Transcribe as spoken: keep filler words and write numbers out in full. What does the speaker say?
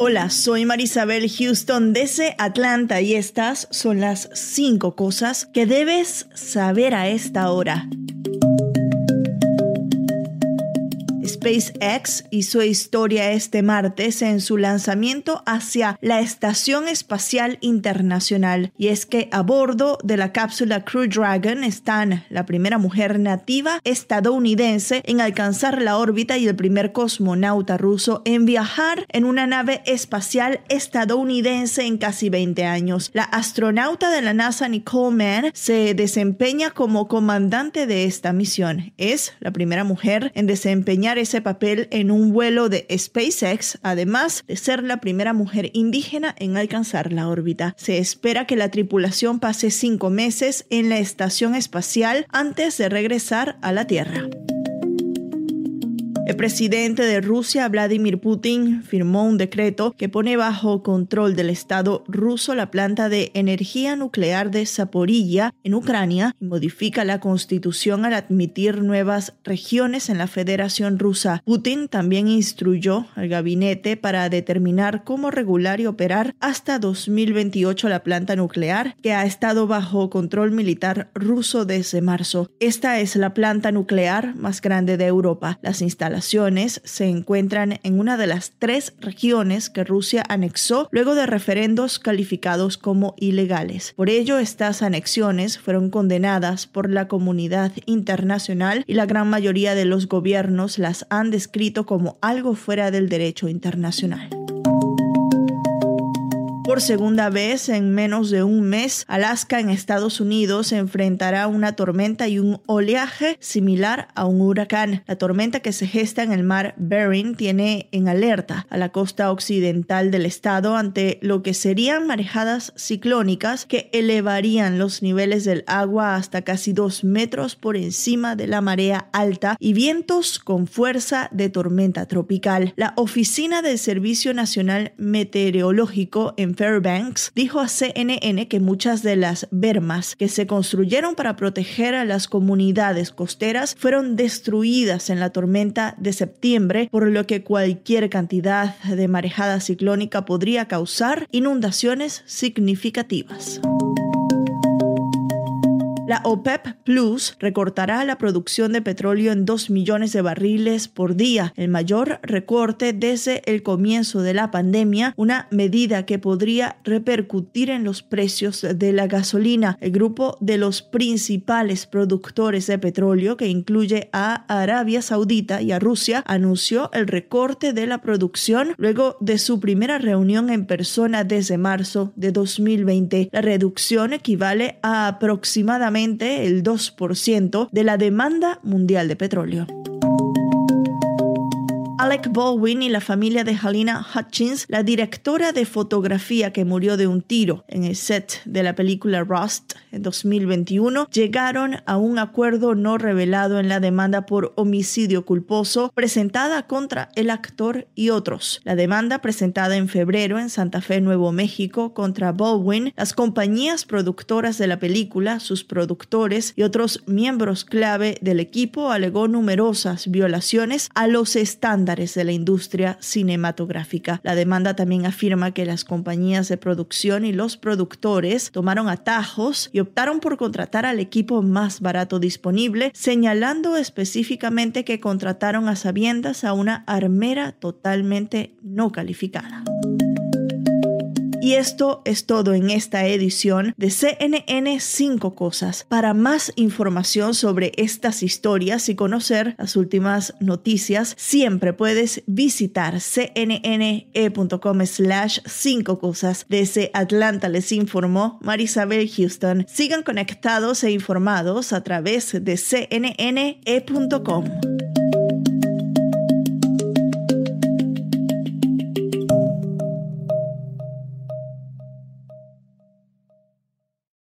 Hola, soy Marisabel Houston desde Atlanta y estas son las cinco cosas que debes saber a esta hora. SpaceX hizo historia este martes en su lanzamiento hacia la Estación Espacial Internacional, y es que a bordo de la cápsula Crew Dragon están la primera mujer nativa estadounidense en alcanzar la órbita y el primer cosmonauta ruso en viajar en una nave espacial estadounidense en casi veinte años. La astronauta de la NASA Nicole Mann se desempeña como comandante de esta misión. Es la primera mujer en desempeñar ese papel en un vuelo de SpaceX, además de ser la primera mujer indígena en alcanzar la órbita. Se espera que la tripulación pase cinco meses en la estación espacial antes de regresar a la Tierra. El presidente de Rusia, Vladimir Putin, firmó un decreto que pone bajo control del Estado ruso la planta de energía nuclear de Zaporilla, en Ucrania, y modifica la constitución al admitir nuevas regiones en la Federación Rusa. Putin también instruyó al gabinete para determinar cómo regular y operar hasta dos mil veintiocho la planta nuclear, que ha estado bajo control militar ruso desde marzo. Esta es la planta nuclear más grande de Europa. Las instalaciones se encuentran en una de las tres regiones que Rusia anexó luego de referendos calificados como ilegales. Por ello, estas anexiones fueron condenadas por la comunidad internacional y la gran mayoría de los gobiernos las han descrito como algo fuera del derecho internacional. Por segunda vez en menos de un mes, Alaska en Estados Unidos se enfrentará a una tormenta y un oleaje similar a un huracán. La tormenta, que se gesta en el mar Bering, tiene en alerta a la costa occidental del estado ante lo que serían marejadas ciclónicas que elevarían los niveles del agua hasta casi dos metros por encima de la marea alta y vientos con fuerza de tormenta tropical. La Oficina del Servicio Nacional Meteorológico en Fairbanks dijo a C N N que muchas de las bermas que se construyeron para proteger a las comunidades costeras fueron destruidas en la tormenta de septiembre, por lo que cualquier cantidad de marejada ciclónica podría causar inundaciones significativas. La OPEP Plus recortará la producción de petróleo en dos millones de barriles por día, el mayor recorte desde el comienzo de la pandemia, una medida que podría repercutir en los precios de la gasolina. El grupo de los principales productores de petróleo, que incluye a Arabia Saudita y a Rusia, anunció el recorte de la producción luego de su primera reunión en persona desde marzo de dos mil veinte. La reducción equivale a aproximadamente el dos por ciento de la demanda mundial de petróleo. Alec Baldwin y la familia de Halyna Hutchins, la directora de fotografía que murió de un tiro en el set de la película Rust en dos mil veintiuno, llegaron a un acuerdo no revelado en la demanda por homicidio culposo presentada contra el actor y otros. La demanda, presentada en febrero en Santa Fe, Nuevo México, contra Baldwin, las compañías productoras de la película, sus productores y otros miembros clave del equipo, alegó numerosas violaciones a los estándares de la industria cinematográfica. La demanda también afirma que las compañías de producción y los productores tomaron atajos y optaron por contratar al equipo más barato disponible, señalando específicamente que contrataron a sabiendas a una armera totalmente no calificada. Y esto es todo en esta edición de C N N cinco Cosas. Para más información sobre estas historias y conocer las últimas noticias, siempre puedes visitar cnne.com slash cinco cosas. Desde Atlanta les informó Marisabel Houston. Sigan conectados e informados a través de c n n e punto com.